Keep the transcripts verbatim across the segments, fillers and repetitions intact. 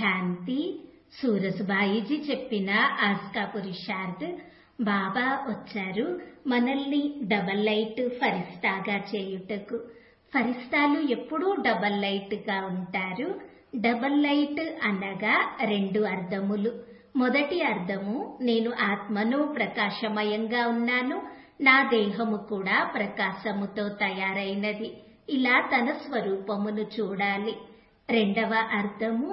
శాంతి. సూరజ్భాయిజీ చెప్పిన ఆస్కా పురుషార్థ్. బాబా వచ్చారు మనల్ని డబల్ లైట్ ఫరిస్తాగా చేయుటకు. ఫరిస్తాలు ఎప్పుడూ డబల్ లైట్ గా ఉంటారు. డబల్ లైట్ అనగా రెండు అర్థములు. మొదటి అర్థము, నేను ఆత్మను ప్రకాశమయంగా ఉన్నాను, నా దేహము కూడా ప్రకాశముతో తయారైనది. ఇలా తన స్వరూపమును చూడాలి. రెండవ అర్థము,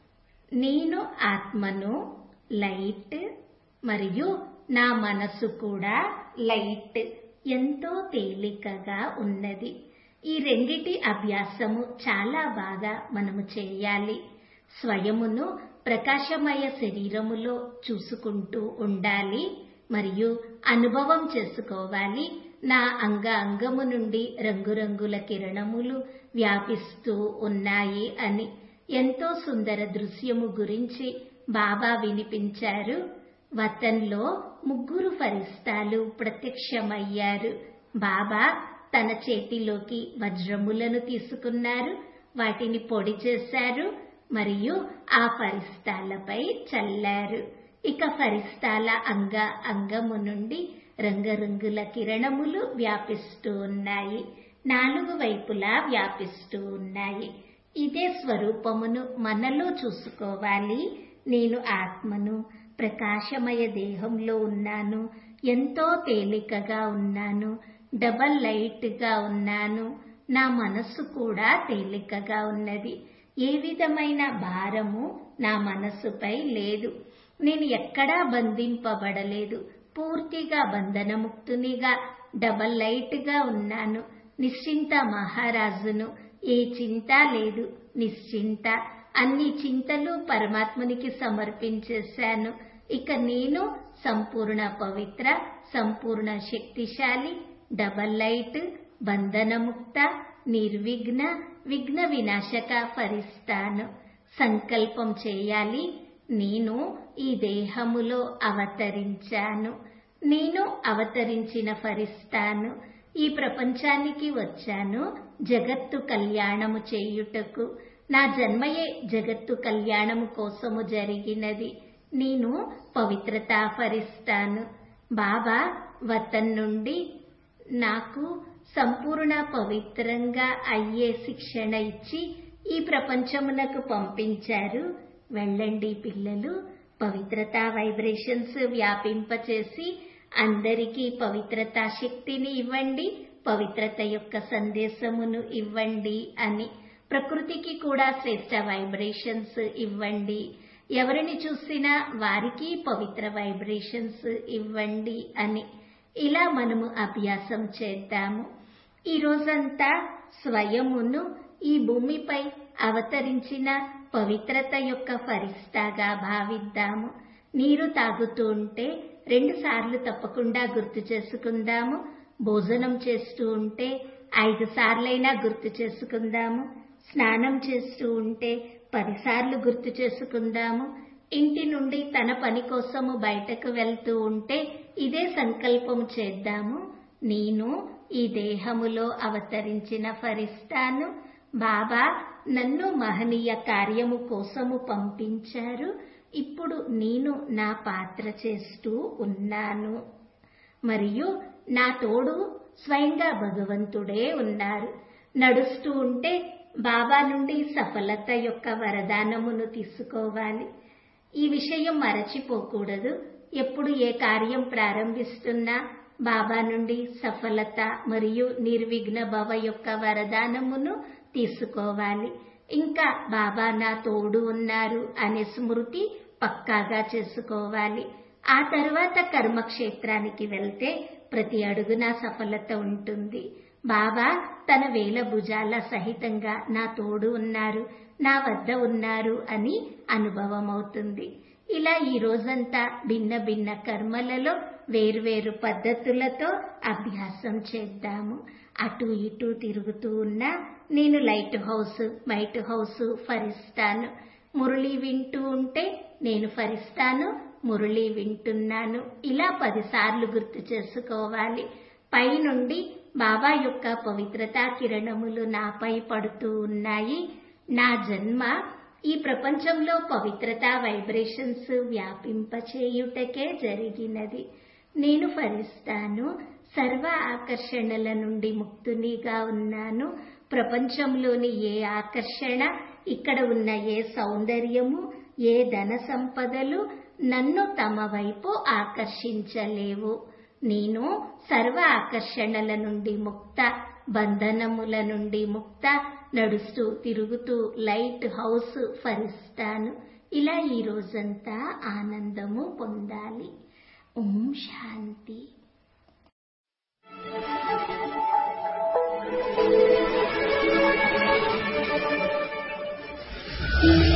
నేను ఆత్మను, లైట్, మరియు నా మనసు కూడా లైట్, ఎంతో తేలికగా ఉన్నది. ఈ రెండిటి అభ్యాసము చాలా బాగా మనము చేయాలి. స్వయమును ప్రకాశమయ శరీరములో చూసుకుంటూ ఉండాలి మరియు అనుభవం చేసుకోవాలి. నా అంగ అంగము నుండి రంగురంగుల కిరణములు వ్యాపిస్తూ ఉన్నాయి అని. ఎంతో సుందర దృశ్యము గురించి బాబా వినిపించారు. వతన్లో ముగ్గురు ఫరిస్తాలు ప్రత్యక్షమయ్యారు. బాబా తన చేతిలోకి వజ్రములను తీసుకున్నారు, వాటిని పొడి చేశారు మరియు ఆ ఫరిస్తాలపై చల్లారు. ఇక ఫరిస్తాల అంగ అంగము నుండి రంగురంగుల కిరణములు వ్యాపిస్తూ ఉన్నాయి, నాలుగు వైపులా వ్యాపిస్తూ ఉన్నాయి. ఇదే స్వరూపమును మనలో చూసుకోవాలి. నేను ఆత్మను, ప్రకాశమయ దేహంలో ఉన్నాను, ఎంతో తేలికగా ఉన్నాను, డబల్ లైట్ గా ఉన్నాను, నా మనస్సు కూడా తేలికగా ఉన్నది. ఏ విధమైన భారము నా మనస్సుపై లేదు. నేను ఎక్కడా బంధింపబడలేదు. పూర్తిగా బంధనముక్తునిగా డబల్ లైట్ గా ఉన్నాను. నిశ్చింత మహారాజును. ఏ చింత లేదు, నిశ్చింత. అన్ని చింతలు పరమాత్మునికి సమర్పించేశాను. ఇక నేను సంపూర్ణ పవిత్ర, సంపూర్ణ శక్తిశాలి, డబల్ లైట్, బంధనముక్త, నిర్విఘ్న, విఘ్న వినాశక ఫరిస్తాను. సంకల్పం చేయాలి. నేను ఈ దేహములో అవతరించాను. నేను అవతరించిన ఫరిస్తాను. ఈ ప్రపంచానికి వచ్చాను జగత్తు కళ్యాణము చేయుటకు. నా జన్మయే జగత్తు కళ్యాణము కోసము జరిగినది. నేను పవిత్రతా ఫరిస్తాను. బాబా వతన్ నుండి నాకు సంపూర్ణ పవిత్రంగా అయ్యే శిక్షణ ఇచ్చి ఈ ప్రపంచమునకు పంపించారు. వెళ్ళండి పిల్లలు, పవిత్రతా వైబ్రేషన్స్ వ్యాపింపచేసి అందరికీ పవిత్రతా శక్తిని ఇవ్వండి, పవిత్రత యొక్క సందేశమును ఇవ్వండి అని. ప్రకృతికి కూడా శ్రేష్ట వైబ్రేషన్స్ ఇవ్వండి. ఎవరిని చూసినా వారికి పవిత్ర వైబ్రేషన్స్ ఇవ్వండి అని. ఇలా మనము అభ్యాసం చేద్దాము. ఈ రోజంతా స్వయమును ఈ భూమిపై అవతరించిన పవిత్రత యొక్క ఫరిస్తాగా భావిద్దాము. నీరు తాగుతూ ఉంటే రెండు సార్లు తప్పకుండా గుర్తు చేసుకుందాము. భోజనం చేస్తూ ఉంటే ఐదు సార్లైనా గుర్తు చేసుకుందాము. స్నానం చేస్తూ ఉంటే పదిసార్లు గుర్తు చేసుకుందాము. ఇంటి నుండి తన పని కోసము బయటకు వెళ్తూ ఉంటే ఇదే సంకల్పం చేద్దాము. నేను ఈ దేహములో అవతరించిన ఫరిస్తాను. బాబా నన్ను మహనీయ కార్యము కోసము పంపించారు. ఇప్పుడు నేను నా పాత్ర చేస్తూ ఉన్నాను మరియు నా తోడు స్వయంగా భగవంతుడే ఉన్నారు. నడుస్తూ ఉంటే బాబా నుండి సఫలత యొక్క వరదానమును తీసుకోవాలి. ఈ విషయం మరచిపోకూడదు. ఎప్పుడు ఏ కార్యం ప్రారంభిస్తున్నా బాబా నుండి సఫలత మరియు నిర్విఘ్న భవ యొక్క వరదానమును తీసుకోవాలి. ఇంకా బాబా నా తోడు ఉన్నారు అనే స్మృతి పక్కాగా చేసుకోవాలి. ఆ తర్వాత కర్మక్షేత్రానికి వెళ్తే ప్రతి అడుగున సఫలత ఉంటుంది. బాబా తన వేల భుజాల సహితంగా నా తోడు ఉన్నారు, నా వద్ద ఉన్నారు అని అనుభవం అవుతుంది. ఇలా ఈ రోజంతా భిన్న భిన్న కర్మలలో వేర్వేరు పద్ధతులతో అభ్యాసం చేద్దాము. అటు ఇటు తిరుగుతూ ఉన్నా నేను లైట్ హౌస్, మైట్ హౌస్ ఫరిస్తాను. మురళి వింటూ ఉంటే నేను ఫరిస్తాను, మురళి వింటున్నాను. ఇలా పదిసార్లు గుర్తు చేసుకోవాలి. పైనుండి బాబా యొక్క పవిత్రతా కిరణములు నాపై పడుతూ ఉన్నాయి. నా జన్మ ఈ ప్రపంచంలో పవిత్రత వైబ్రేషన్స్ వ్యాపింపచేయుటకే జరిగినది. నేను ఫరిస్తాను, సర్వ ఆకర్షణల నుండి ముక్తునిగా ఉన్నాను. ప్రపంచంలోని ఏ ఆకర్షణ, ఇక్కడ ఉన్న ఏ సౌందర్యము, ఏ ధన సంపదలు నన్ను తమ వైపు ఆకర్షించలేవు. నేను సర్వ ఆకర్షణల నుండి ముక్త, బంధనముల నుండి ముక్త, నడుస్తూ తిరుగుతూ లైట్ హౌస్ ఫరిస్తాను. ఇలా ఈ రోజంతా ఆనందము పొందాలి. ఓం శాంతి. Mm-hmm.